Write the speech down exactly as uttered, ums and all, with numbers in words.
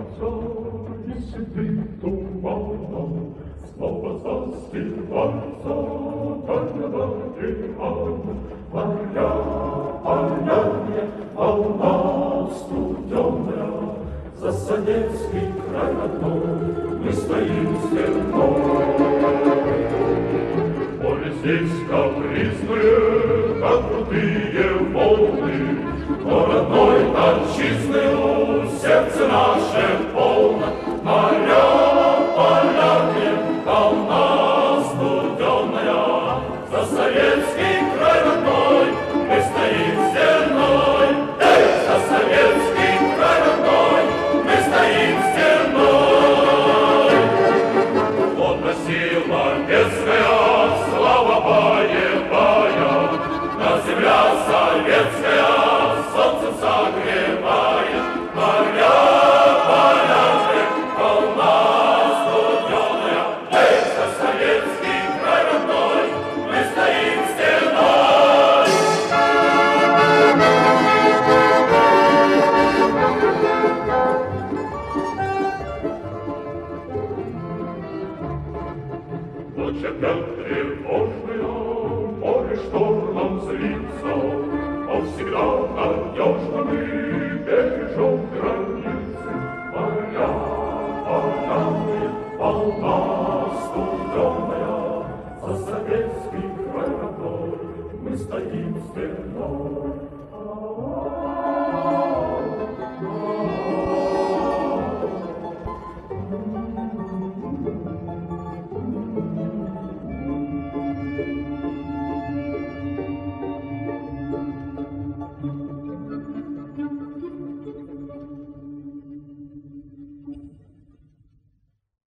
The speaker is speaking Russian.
и сидит туманом, снова застилается дальнего океана. Моя, моя волна студеная, за Сонецкий край родной мы стоим стеной. Море здесь капризные, как крутые волны, но родной отчизны сердце наше полно. Моря, поляне, волна студеная, за советский край родной мы стоим стеной. Эй, за советский край родной мы стоим стеной. Вот сила детская, слава боевая, на земля советская, солнцем согревая. Моря, поляны, волна студеная, эй, за советский край родной мы стоим стеной. Ночь опять тревожная, море штормом злится, но всегда надежно мы бережем границы. Моя, поляны, волна студеная,